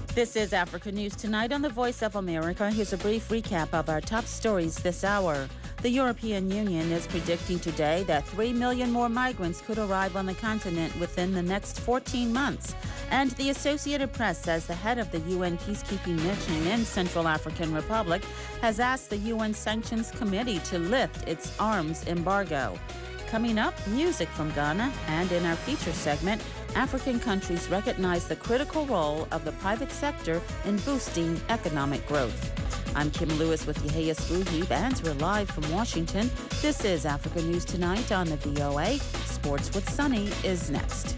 This is Africa News Tonight on the Voice of America. Here's a brief recap of our top stories this hour. The European Union is predicting today that 3 million more migrants could arrive on the continent within the next 14 months. And the Associated Press says the head of the UN peacekeeping mission in Central African Republic has asked the UN Sanctions Committee to lift its arms embargo. Coming up, music from Ghana, and in our feature segment, African countries recognize the critical role of the private sector in boosting economic growth. I'm Kim Lewis with Yehia Sbuhib, and we're live from Washington. This is Africa News Tonight on the VOA. Sports with Sunny is next.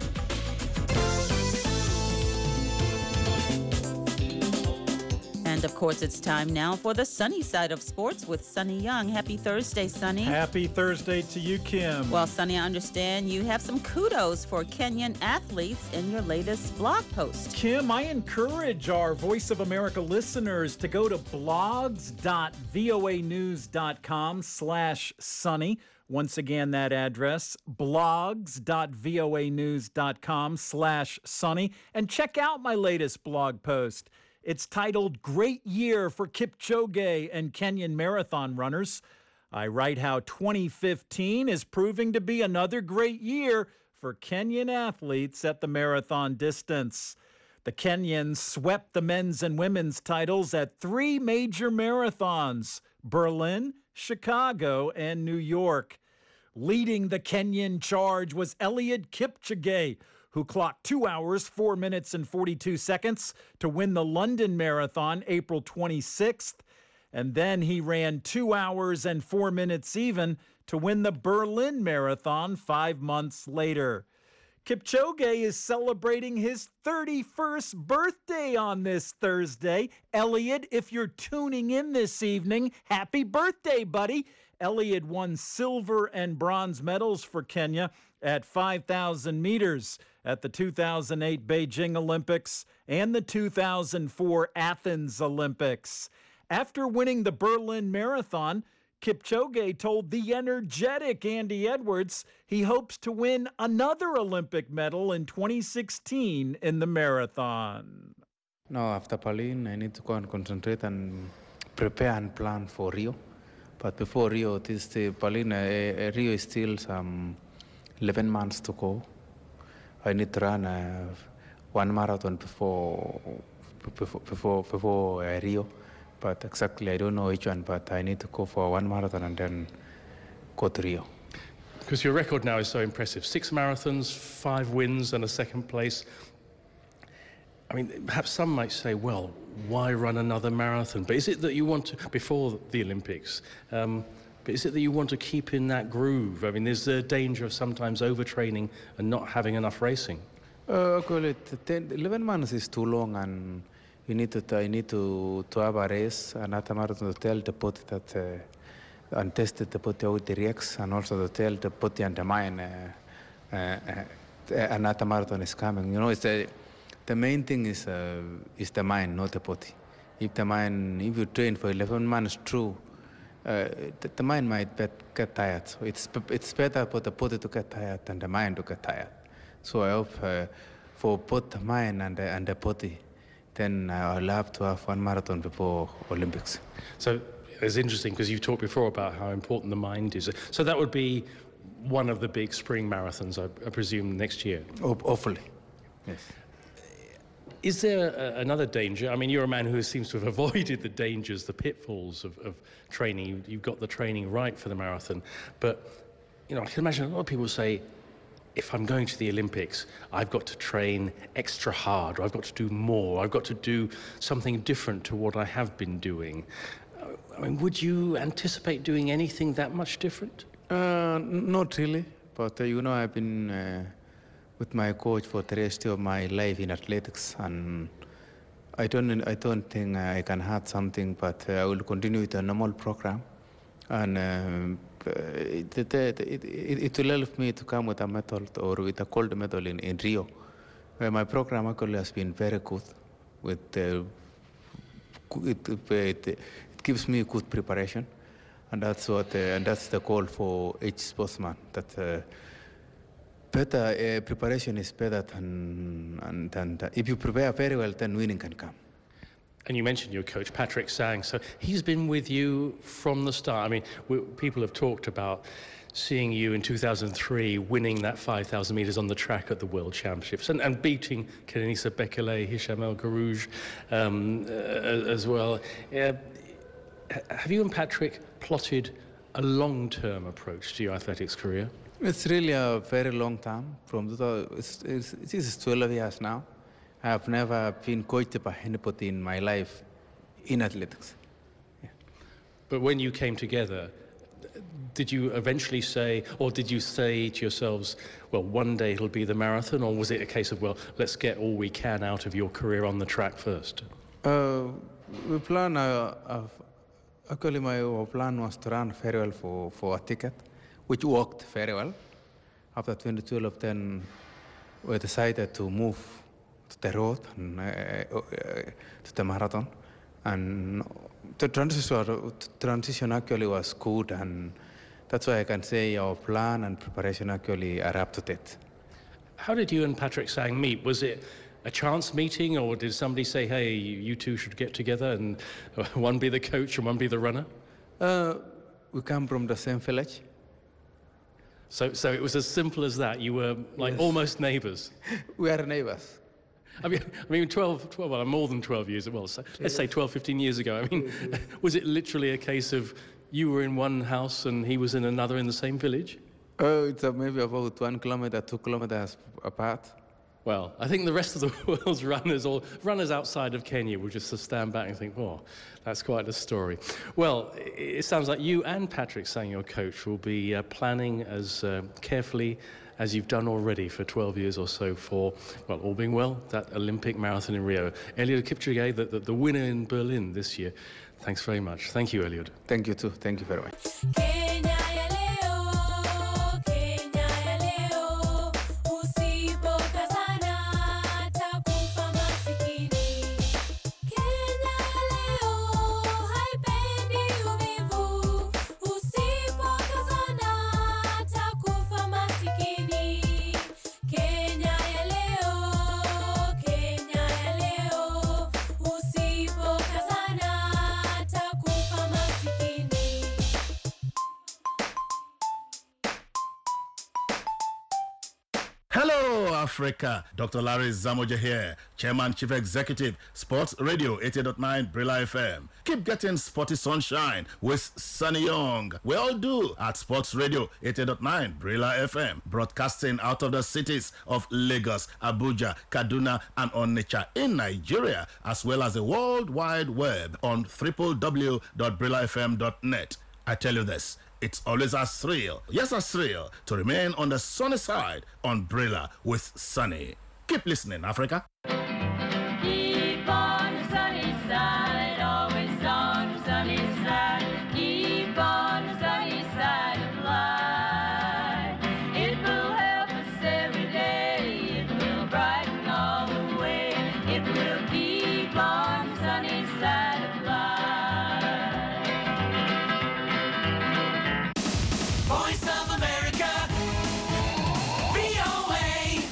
And of course, it's time now for the sunny side of sports with Sunny Young. Happy Thursday, Sunny. Happy Thursday to you, Kim. Well, Sunny, I understand you have some kudos for Kenyan athletes in your latest blog post. Kim, I encourage our Voice of America listeners to go to blogs.voanews.com/sunny. Once again, that address, blogs.voanews.com/sunny, and check out my latest blog post. It's titled Great Year for Kipchoge and Kenyan Marathon Runners. I write how 2015 is proving to be another great year for Kenyan athletes at the marathon distance. The Kenyans swept the men's and women's titles at 3 major marathons: Berlin, Chicago, and New York. Leading the Kenyan charge was Eliud Kipchoge, who clocked 2 hours, 4 minutes, and 42 seconds to win the London Marathon April 26th. And then he ran 2 hours and 4 minutes even to win the Berlin Marathon 5 months later. Kipchoge is celebrating his 31st birthday on this Thursday. Eliud, if you're tuning in this evening, happy birthday, buddy. Eliud won silver and bronze medals for Kenya at 5,000 meters at the 2008 Beijing Olympics and the 2004 Athens Olympics. After winning the Berlin Marathon, Kipchoge told the energetic Andy Edwards he hopes to win another Olympic medal in 2016 in the marathon. Now, after Berlin, I need to go and concentrate and prepare and plan for Rio. But before Rio, Berlin, Rio is still some 11 months to go. I need to run one marathon before Rio, but exactly I don't know which one. But I need to go for one marathon and then go to Rio. Because your record now is so impressive: 6 marathons, 5 wins, and a second place. I mean, perhaps some might say, well, why run another marathon? But is it that you want to, before the Olympics, but is it that you want to keep in that groove? I mean, there's the danger of sometimes overtraining and not having enough racing. 11 months is too long, and I need to have a race, another marathon, to tell the body that, and test the body how it reacts, and also to tell the body and the mind another marathon is coming. You know, the main thing is the mind, not the body. If you train for 11 months true, the mind might get tired. So it's better for the body to get tired than the mind to get tired. So I hope for both the mind and the body, then I'll have to have one marathon before Olympics. So it's interesting because you've talked before about how important the mind is. So that would be one of the big spring marathons, I presume, next year? Hopefully, yes. Is there another danger? I mean, you're a man who seems to have avoided the dangers, the pitfalls of training. You've got the training right for the marathon. But, you know, I can imagine a lot of people say, if I'm going to the Olympics, I've got to train extra hard, or I've got to do more, I've got to do something different to what I have been doing. I mean, would you anticipate doing anything that much different? Not really, but, you know, I've been with my coach for the rest of my life in athletics, and I don't think I can add something, but I will continue with a normal program, and it will help me to come with a medal or with a gold medal in Rio. My program actually has been very good. It gives me good preparation, and that's the goal for each sportsman. That better preparation is better than and if you prepare very well, then winning can come. And you mentioned your coach, Patrick Sang. So he's been with you from the start. I mean, people have talked about seeing you in 2003 winning that 5,000 metres on the track at the World Championships and beating Kenenisa Bekele, Hicham El Guerrouj as well. Have you and Patrick plotted a long-term approach to your athletics career? It's really a very long time. It is 12 years now. I have never been coached by anybody in my life in athletics. Yeah. But when you came together, did you eventually say, or did you say to yourselves, well, one day it'll be the marathon, or was it a case of, well, let's get all we can out of your career on the track first? We plan, actually my plan was to run very well for a ticket, which worked very well. After 2012, then we decided to move to the road and to the marathon. And the transition actually was good, and that's why I can say our plan and preparation actually are up to date. How did you and Patrick Sang meet? Was it a chance meeting, or did somebody say, hey, you two should get together and one be the coach and one be the runner? We come from the same village. So it was as simple as that. You were like almost neighbours. We are neighbours. I mean, 12, well, more than 12 years, well, so let's say 12, 15 years ago. I mean, was it literally a case of you were in one house and he was in another in the same village? Oh, it's maybe about 1 kilometer, 2 kilometers apart. Well, I think the rest of the world's runners, or runners outside of Kenya, will just stand back and think, oh, that's quite a story. Well, it sounds like you and Patrick Sang, your coach, will be planning as carefully as you've done already for 12 years or so for, well, all being well, that Olympic marathon in Rio. Eliud Kipchoge, the winner in Berlin this year. Thanks very much. Thank you, Eliud. Thank you, too. Thank you very much. Africa. Dr. Larry Zamoja here, Chairman, Chief Executive, Sports Radio 88.9 Brilla FM. Keep getting sporty sunshine with Sunny Young. We all do at Sports Radio 88.9 Brilla FM, broadcasting out of the cities of Lagos, Abuja, Kaduna, and Onitsha in Nigeria, as well as the World Wide Web on www.brillafm.net. I tell you this, it's always a thrill, yes, a thrill, to remain on the sunny side on Brilla with Sunny. Keep listening, Africa. Keep on the sunny side, always on the sunny side. Keep on the sunny side of life. It will help us every day. It will brighten all the way. It will keep on the sunny side of life. Voice of America, VOA,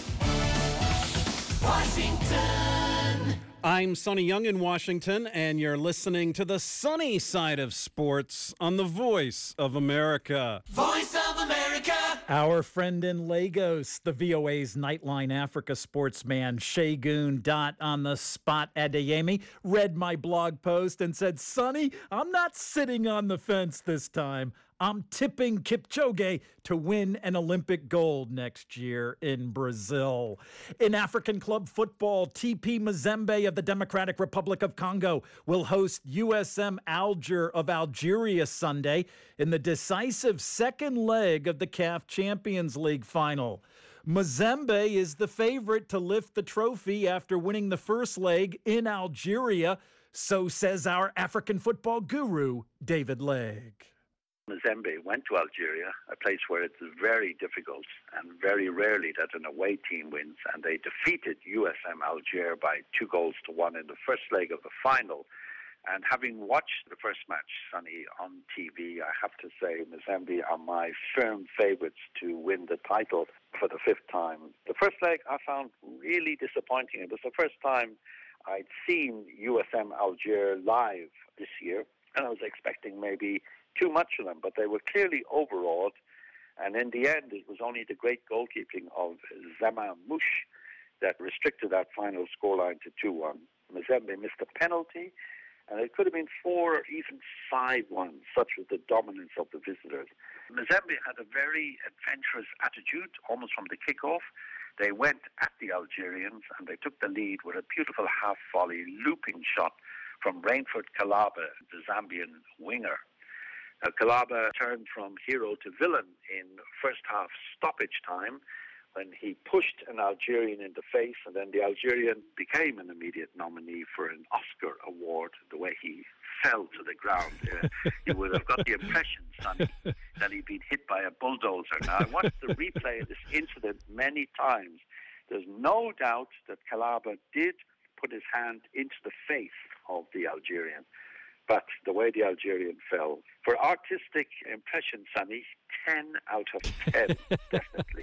Washington. I'm Sonny Young in Washington, and you're listening to the sunny side of sports on the Voice of America. Voice of America. Our friend in Lagos, the VOA's Nightline Africa sportsman, Segun Dot on the Spot Adeyemi, read my blog post and said, Sonny, I'm not sitting on the fence this time. I'm tipping Kipchoge to win an Olympic gold next year in Brazil. In African club football, TP Mazembe of the Democratic Republic of Congo will host USM Alger of Algeria Sunday in the decisive second leg of the CAF Champions League final. Mazembe is the favorite to lift the trophy after winning the first leg in Algeria, so says our African football guru, David Legg. Mazembe went to Algeria, a place where it's very difficult and very rarely that an away team wins, and they defeated USM Alger by 2-1 in the first leg of the final. And having watched the first match, Sonny, on TV, I have to say Mazembe are my firm favourites to win the title. for the fifth time. The first leg I found really disappointing. It was the first time I'd seen USM Algiers live this year, and I was expecting maybe too much of them, but they were clearly overawed. And in the end, it was only the great goalkeeping of Zama Mouche that restricted that final scoreline to 2-1. Mazembe missed a penalty, and it could have been 4 or even 5-1, such was the dominance of the visitors. Mazembe had a very adventurous attitude, almost from the kickoff. They went at the Algerians, and they took the lead with a beautiful half-volley looping shot from Rainford Kalaba, the Zambian winger. Kalaba turned from hero to villain in first half stoppage time when he pushed an Algerian in the face, and then the Algerian became an immediate nominee for an Oscar award, the way he fell to the ground. You would have got the impression, Sonny, that he'd been hit by a bulldozer. Now, I watched the replay of this incident many times. There's no doubt that Kalaba did put his hand into the face of the Algerian, but the way the Algerian fell, for artistic impression, Sonny, 10 out of 10, definitely.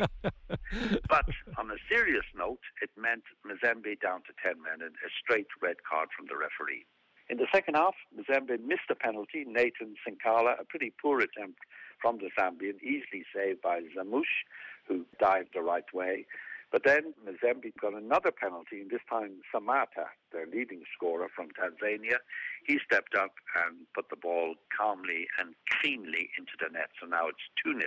But on a serious note, it meant Mazembe down to 10 men and a straight red card from the referee. In the second half, Mazembe missed a penalty. Nathan Sinkala, a pretty poor attempt from the Zambian, easily saved by Zamouche, who dived the right way. But then Mazembe got another penalty, and this time Samata, their leading scorer from Tanzania, he stepped up and put the ball calmly and cleanly into the net. So now it's 2-0.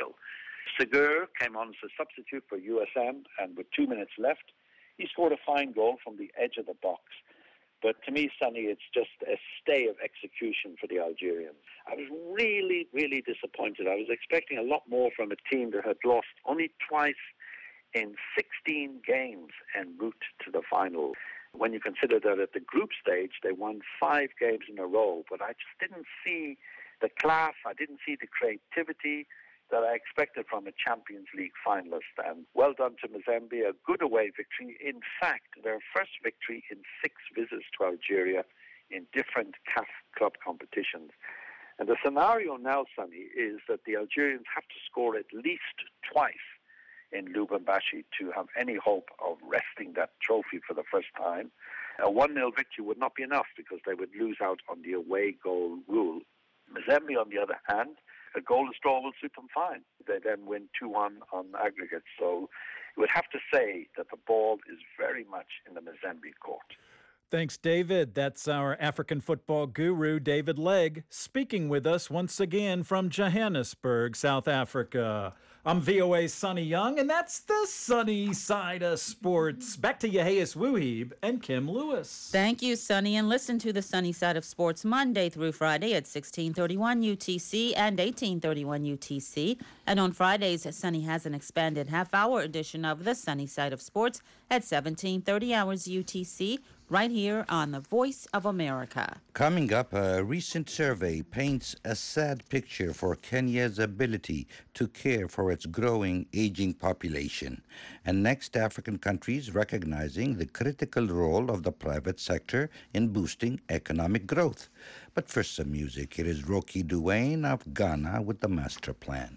Segur came on as a substitute for USM, and with 2 minutes left, he scored a fine goal from the edge of the box. But to me, Sonny, it's just a stay of execution for the Algerians. I was really, really disappointed. I was expecting a lot more from a team that had lost only twice in 16 games en route to the final. When you consider that at the group stage, they won 5 games in a row, but I just didn't see the class, I didn't see the creativity that I expected from a Champions League finalist. And well done to Mazembe, a good away victory. In fact, their first victory in 6 visits to Algeria in different CAF club competitions. And the scenario now, Sonny, is that the Algerians have to score at least twice in Lubumbashi to have any hope of wresting that trophy for the first time. A 1-0 victory would not be enough because they would lose out on the away goal rule. Mazembe, on the other hand, a goalless draw will suit them fine. They then win 2-1 on aggregate. So you would have to say that the ball is very much in the Mazembe court. Thanks, David. That's our African football guru, David Legg, speaking with us once again from Johannesburg, South Africa. I'm VOA's Sonny Young, and that's the sunny side of sports. Back to Yehias Wuhib and Kim Lewis. Thank you, Sonny. And listen to the Sunny Side of Sports Monday through Friday at 1631 UTC and 1831 UTC. And on Fridays, Sonny has an expanded half-hour edition of the Sunny Side of Sports at 1730 hours UTC, right here on the Voice of America. Coming up, a recent survey paints a sad picture for Kenya's ability to care for its growing, aging population. And next, African countries recognizing the critical role of the private sector in boosting economic growth. But first, some music. Here is Rocky Duane of Ghana with the Master Plan.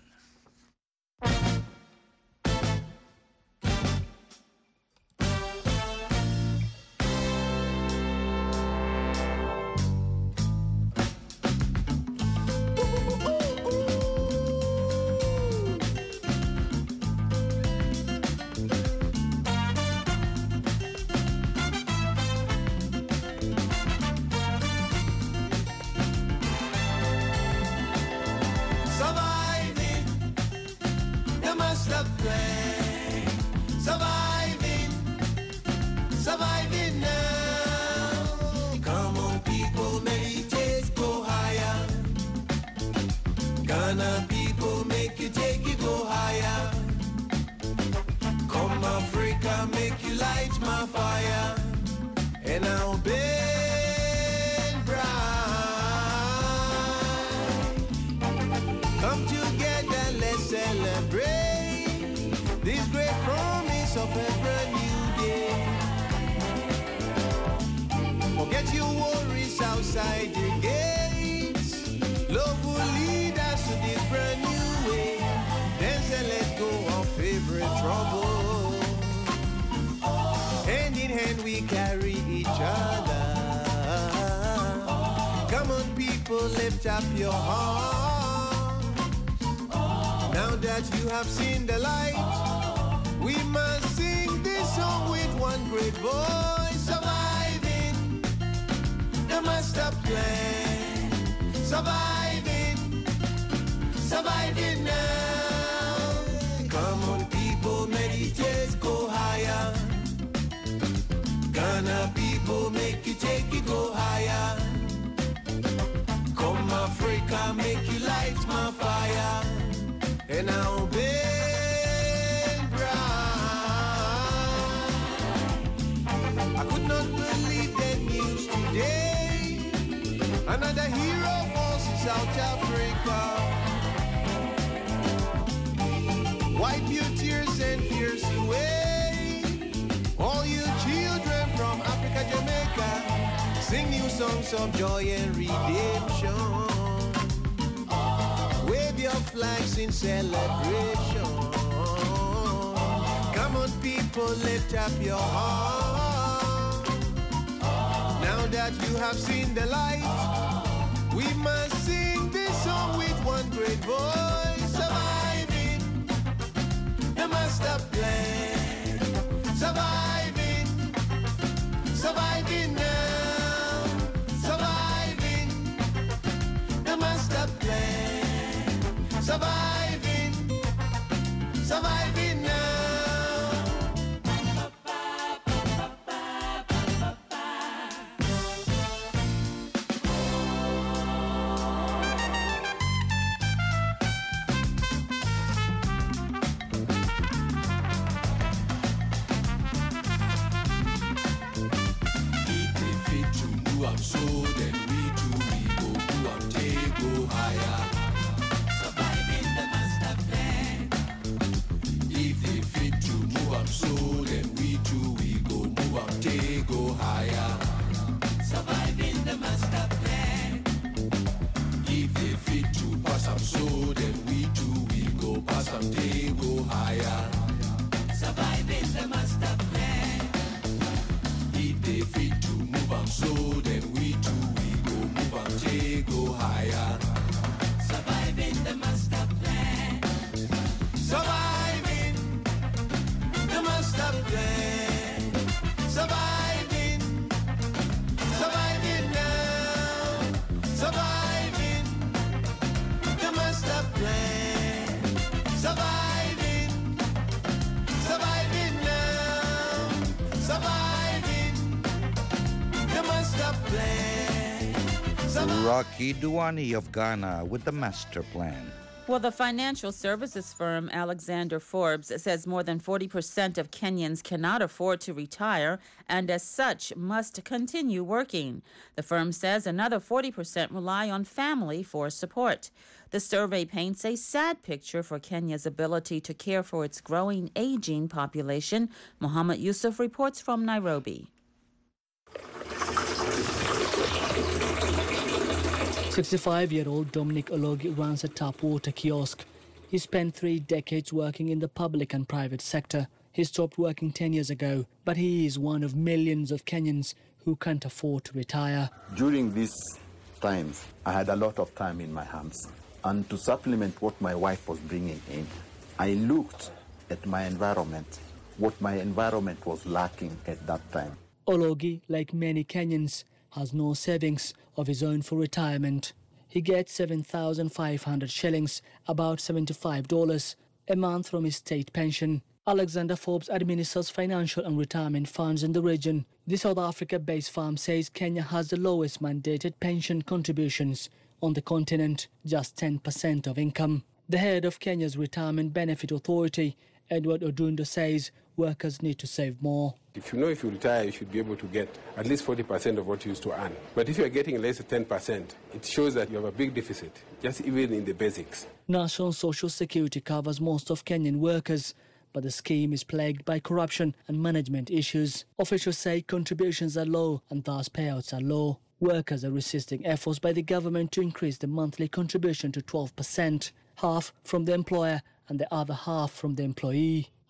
Surviving now. Come on, people, meditate, go higher. Ghana people, make you take it, go higher. Come Africa, make you light my fire. And I'll burn bright. Come together, let's celebrate this great promise of a brand new day. Forget your worries outside the gates. Love will lead us to this brand new way. Dance and let go of favorite trouble. Hand in hand we carry each other. Come on people, lift up your heart. Now that you have seen the light, we must sing this song with one great voice. Surviving the master plan. Surviving, surviving now. Come on people, meditate, go higher. Ghana people, make you take it, go higher. Come Africa, make you light my fire. And I'll bend bright. I could not believe the news today. Another hero falls in South Africa. Wipe your tears and fears away. All you children from Africa, Jamaica, sing new songs of joy and redemption. Wave your flags in celebration. Come on people, lift up your heart. Now that you have seen the light, we must sing this song with one great voice. Surviving the master plan. Surviving, surviving now. Surviving the master plan. Surviving, surviving now. So then we too, we go do and take, go higher. Surviving the master plan. If they fit to move up so then we too, we go move up, take, go higher. Surviving the master plan. If they fit to pass up so then we too, we go pass up, take, go higher. Surviving the master plan. If they fit to move up so then we too, we go move up, take, go higher. Surviving the master plan. Surviving the master plan. Surviving, surviving now. Surviving the master plan. Surviving, surviving now. Surviving the master plan. Rocky Duani of Ghana with the master plan. Well, the financial services firm Alexander Forbes says more than 40% of Kenyans cannot afford to retire and as such must continue working. The firm says another 40% rely on family for support. The survey paints a sad picture for Kenya's ability to care for its growing aging population. Mohammed Yusuf reports from Nairobi. 65-year-old Dominic Ologi runs a tap water kiosk. He spent 3 decades working in the public and private sector. He stopped working 10 years ago, but he is one of millions of Kenyans who can't afford to retire. During these times, I had a lot of time in my hands. And to supplement what my wife was bringing in, I looked at my environment, what my environment was lacking at that time. Ologi, like many Kenyans, has no savings of his own for retirement. He gets 7,500 shillings, about $75, a month from his state pension. Alexander Forbes administers financial and retirement funds in the region. The South Africa-based firm says Kenya has the lowest mandated pension contributions on the continent, just 10% of income. The head of Kenya's Retirement Benefit Authority, Edward Odundo, says workers need to save more. If you know if you retire, you should be able to get at least 40% of what you used to earn. But if you are getting less than 10%, it shows that you have a big deficit, just even in the basics. National Social Security covers most of Kenyan workers, but the scheme is plagued by corruption and management issues. Officials say contributions are low and thus payouts are low. Workers are resisting efforts by the government to increase the monthly contribution to 12%, half from the employer and the other half from the employee.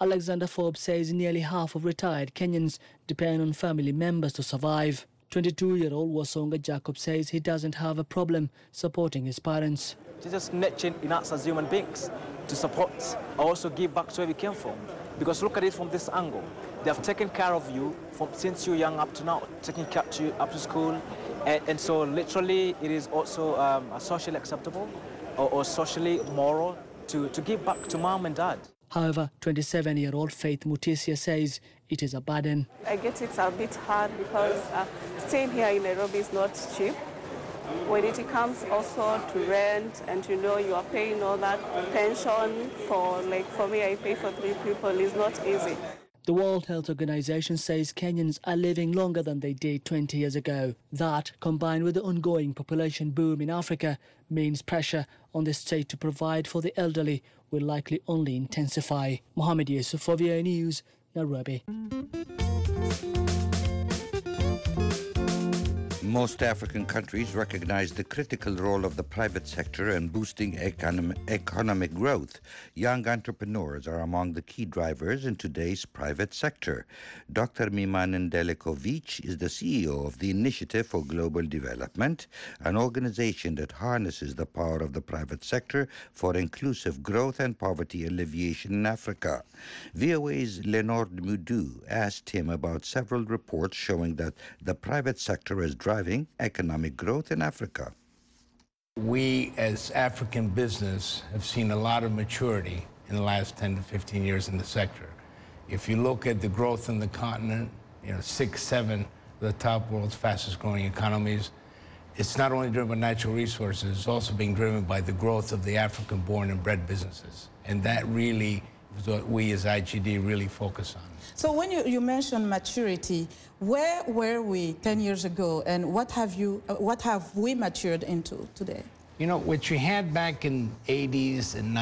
Alexander Forbes says nearly half of retired Kenyans depend on family members to survive. 22-year-old Wasonga Jacob says he doesn't have a problem supporting his parents. It's just nature in us as human beings to support, also give back to where we came from. Because look at it from this angle. They have taken care of you since you're young up to now, taking care of you up to school. And so literally it is also socially acceptable or socially moral to give back to mom and dad. However, 27-year-old Faith Mutisia says it is a burden. I get it's a bit hard because staying here in Nairobi is not cheap. When it comes also to rent and you are paying all that pension for me, I pay for 3 people, is not easy. The World Health Organization says Kenyans are living longer than they did 20 years ago. That, combined with the ongoing population boom in Africa, means pressure on the state to provide for the elderly will likely only intensify. Mohammed Yusuf for VOA News, Nairobi. Most African countries recognize the critical role of the private sector in boosting economic growth. Young entrepreneurs are among the key drivers in today's private sector. Dr. Miman Ndelekovic is the CEO of the Initiative for Global Development, an organization that harnesses the power of the private sector for inclusive growth and poverty alleviation in Africa. VOA's Lenord Mudu asked him about several reports showing that the private sector is driving economic growth in Africa. We, as African business, have seen a lot of maturity in the last 10 to 15 years in the sector. If you look at the growth in the continent, 6, 7 of the top world's fastest growing economies, it's not only driven by natural resources, it's also being driven by the growth of the African-born and bred businesses. And that really is what we as IGD really focus on. So when you mentioned maturity, where were we 10 years ago, and what have we matured into today? What you had back in 80s and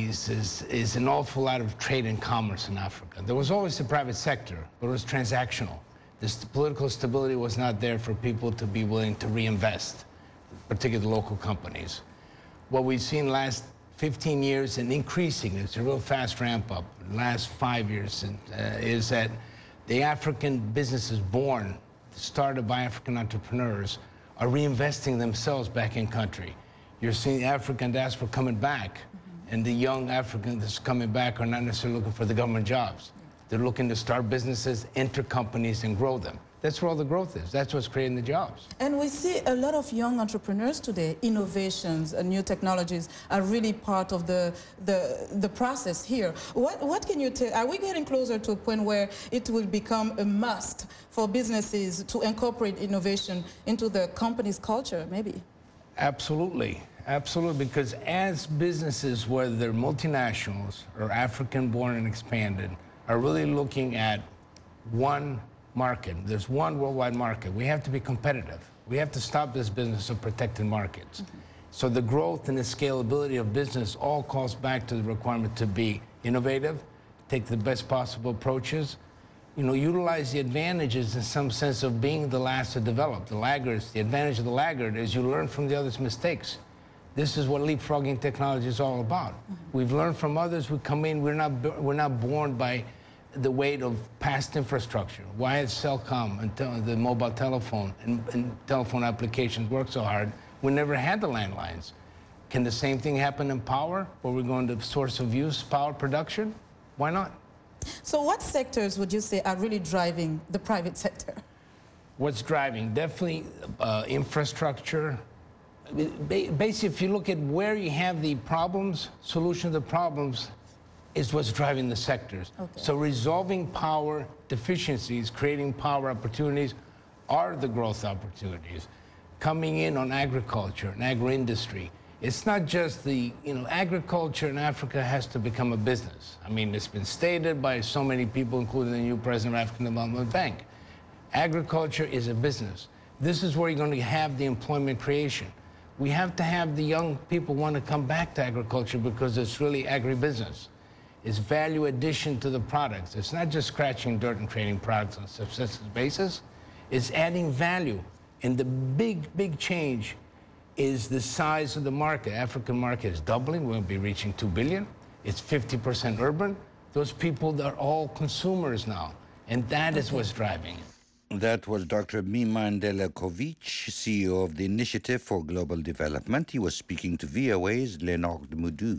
90s is an awful lot of trade and commerce in Africa. There was always the private sector, but it was transactional. The political stability was not there for people to be willing to reinvest, particularly local companies. What we've seen last 15 years and increasing, it's a real fast ramp up, the last 5 years, is that the African businesses born, started by African entrepreneurs, are reinvesting themselves back in country. You're seeing the African diaspora coming back, and the young Africans coming back are not necessarily looking for the government jobs. They're looking to start businesses, enter companies, and grow them. That's where all the growth is. That's what's creating the jobs. And we see a lot of young entrepreneurs today. Innovations and new technologies are really part of the process here. What can you tell? Are we getting closer to a point where it will become a must for businesses to incorporate innovation into the company's culture, maybe? Absolutely. Absolutely, because as businesses, whether they're multinationals or African-born and expanded, are really looking at one market. There's one worldwide market. We have to be competitive. We have to stop this business of protected markets. So the growth and the scalability of business all calls back to the requirement to be innovative, take the best possible approaches, utilize the advantages in some sense of being the last to develop. The laggards, the advantage of the laggard is you learn from the other's mistakes. This is what leapfrogging technology is all about. We've learned from others. We come in, we're not born by the weight of past infrastructure. Why has Cellcom and the mobile telephone and telephone applications work so hard? We never had the landlines. Can the same thing happen in power, where we're going to source of use, power production? Why not? So what sectors would you say are really driving the private sector? What's driving? Definitely infrastructure. Basically, if you look at where you have the problems, solution to the problems, is what's driving the sectors. Okay. So resolving power deficiencies, creating power opportunities are the growth opportunities. Coming in on agriculture and agro-industry. It's not just agriculture in Africa has to become a business. I mean, it's been stated by so many people, including the new president of African Development Bank. Agriculture is a business. This is where you're going to have the employment creation. We have to have the young people want to come back to agriculture because it's really agribusiness. It's value addition to the products. It's not just scratching dirt and trading products on a subsistence basis. It's adding value. And the big change is the size of the market. African market is doubling. We'll be reaching 2 billion. It's 50% urban. those people that are all consumers now. And that is what's driving it. That was Dr. Miman Delakovic, CEO of the Initiative for Global Development. He was speaking to VOA's Leonard Moudou.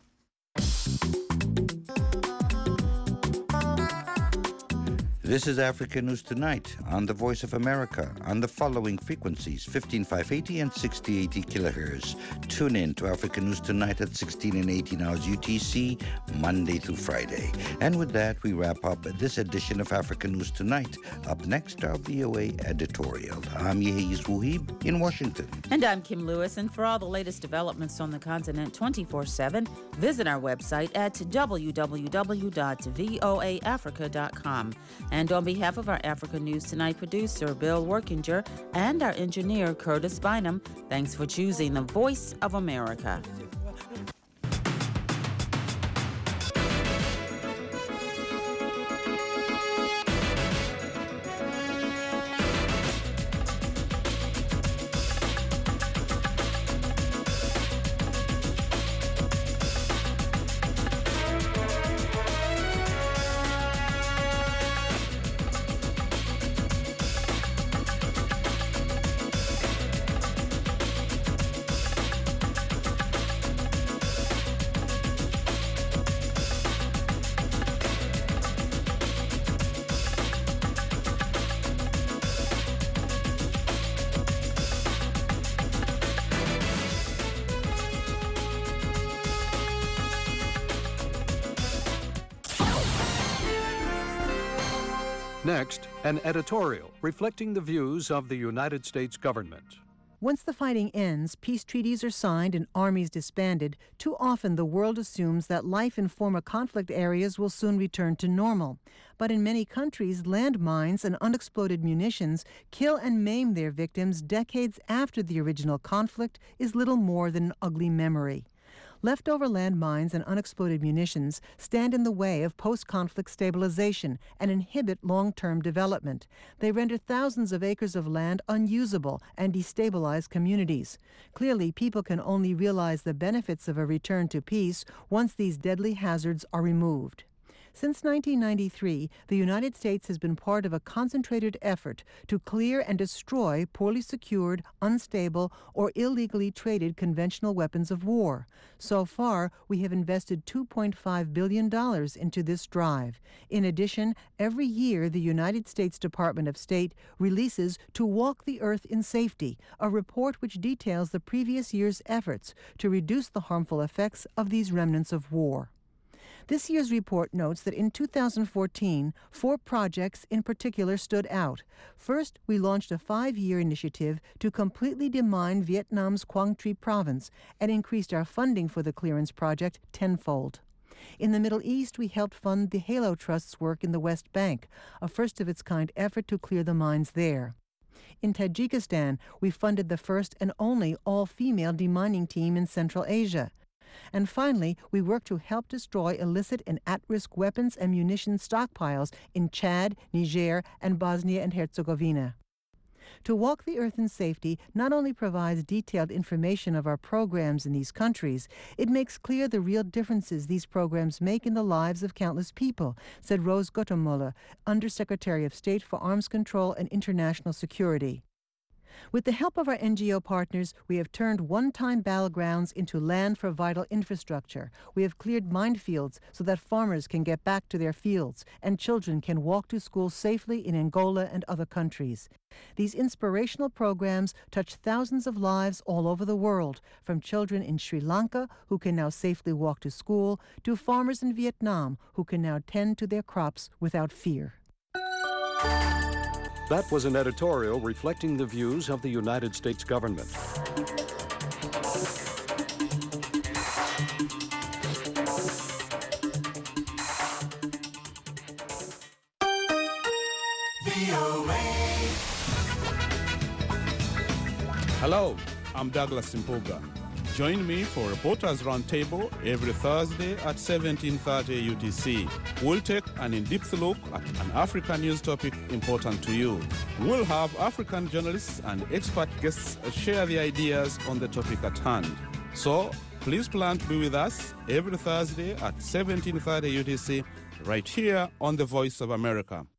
This is Africa News Tonight on the Voice of America on the following frequencies, 15580 and 6080 kilohertz. Tune in to Africa News Tonight at 16 and 18 hours UTC, Monday through Friday. And with that, we wrap up this edition of Africa News Tonight. Up next, our VOA editorial. I'm Yehiz Wuhib in Washington. And I'm Kim Lewis. And for all the latest developments on the continent 24/7, visit our website at www.voaafrica.com. And on behalf of our Africa News Tonight producer, Bill Workinger, and our engineer, Curtis Bynum, thanks for choosing the Voice of America. Next, an editorial reflecting the views of the United States government. Once the fighting ends, peace treaties are signed and armies disbanded, too often the world assumes that life in former conflict areas will soon return to normal. But in many countries, landmines and unexploded munitions kill and maim their victims decades after the original conflict is little more than an ugly memory. Leftover landmines and unexploded munitions stand in the way of post-conflict stabilization and inhibit long-term development. They render thousands of acres of land unusable and destabilize communities. Clearly, people can only realize the benefits of a return to peace once these deadly hazards are removed. Since 1993, the United States has been part of a concentrated effort to clear and destroy poorly secured, unstable, or illegally traded conventional weapons of war. So far, we have invested $2.5 billion into this drive. In addition, every year the United States Department of State releases To Walk the Earth in Safety, a report which details the previous year's efforts to reduce the harmful effects of these remnants of war. This year's report notes that in 2014, 4 projects in particular stood out. First, we launched a 5-year initiative to completely demine Vietnam's Quang Tri province and increased our funding for the clearance project tenfold. In the Middle East, we helped fund the Halo Trust's work in the West Bank, a first-of-its-kind effort to clear the mines there. In Tajikistan, we funded the first and only all-female demining team in Central Asia. And finally, we work to help destroy illicit and at-risk weapons and munitions stockpiles in Chad, Niger, and Bosnia and Herzegovina. To Walk the Earth in Safety not only provides detailed information of our programs in these countries, it makes clear the real differences these programs make in the lives of countless people, said Rose Gottemoeller, Undersecretary of State for Arms Control and International Security. With the help of our NGO partners, we have turned one-time battlegrounds into land for vital infrastructure. We have cleared minefields so that farmers can get back to their fields and children can walk to school safely in Angola and other countries. These inspirational programs touch thousands of lives all over the world, from children in Sri Lanka who can now safely walk to school to farmers in Vietnam who can now tend to their crops without fear. That was an editorial reflecting the views of the United States government. Hello, I'm Douglas Mpuga. Join me for Reporters Roundtable every Thursday at 17:30 UTC. We'll take an in-depth look at an African news topic important to you. We'll have African journalists and expert guests share their ideas on the topic at hand. So, Please plan to be with us every Thursday at 17:30 UTC right here on the Voice of America.